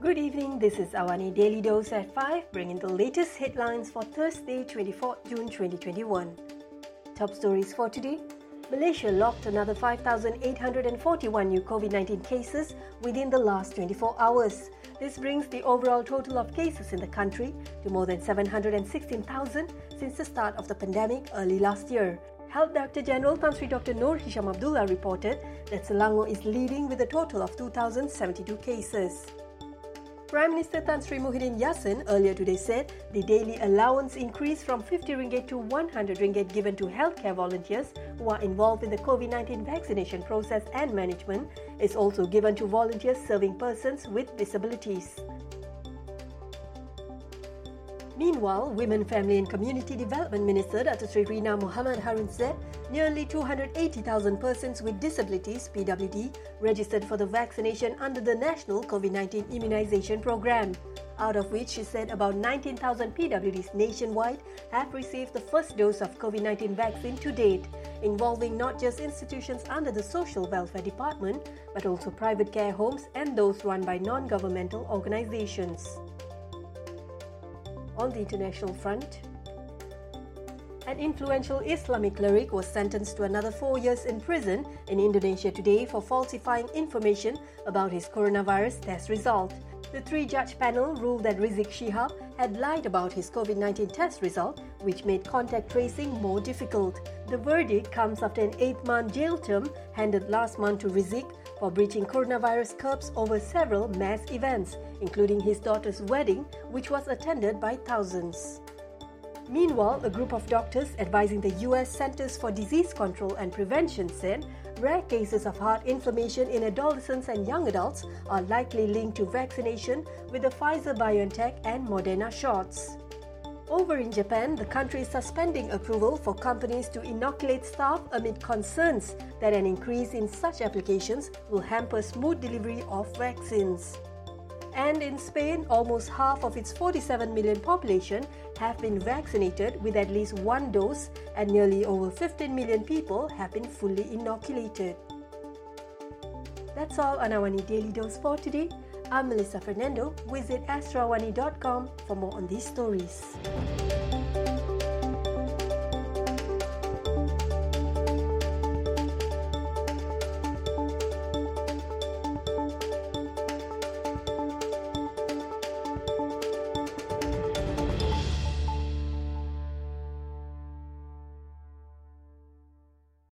Good evening, this is Awani Daily Dose at 5, bringing the latest headlines for Thursday, 24 June 2021. Top stories for today. Malaysia logged another 5,841 new COVID-19 cases within the last 24 hours. This brings the overall total of cases in the country to more than 716,000 since the start of the pandemic early last year. Health Director General Tan Sri Dr. Noor Hisham Abdullah reported that Selangor is leading with a total of 2,072 cases. Prime Minister Tan Sri Muhyiddin Yassin earlier today said the daily allowance increased from 50 ringgit to 100 ringgit given to healthcare volunteers who are involved in the COVID-19 vaccination process and management is also given to volunteers serving persons with disabilities. Meanwhile, Women, Family and Community Development Minister Dr. Sri Rina Muhammad Harun said nearly 280,000 persons with disabilities (PWD) registered for the vaccination under the National COVID-19 Immunisation Programme. Out of which, she said about 19,000 PWDs nationwide have received the first dose of COVID-19 vaccine to date, involving not just institutions under the Social Welfare Department, but also private care homes and those run by non-governmental organisations. On the international front, an influential Islamic cleric was sentenced to another 4 years in prison in Indonesia today for falsifying information about his coronavirus test result. The three-judge panel ruled that Rizik Shihab had lied about his COVID-19 test result, which made contact tracing more difficult. The verdict comes after an 8-month jail term handed last month to Rizik for breaching coronavirus curbs over several mass events, including his daughter's wedding, which was attended by thousands. Meanwhile, a group of doctors advising the US Centers for Disease Control and Prevention said rare cases of heart inflammation in adolescents and young adults are likely linked to vaccination with the Pfizer-BioNTech and Moderna shots. Over in Japan, the country is suspending approval for companies to inoculate staff amid concerns that an increase in such applications will hamper smooth delivery of vaccines. And in Spain, almost half of its 47 million population have been vaccinated with at least one dose, and nearly over 15 million people have been fully inoculated. That's all on Awani Daily Dose for today. I'm Melissa Fernando. Visit astrawani.com for more on these stories.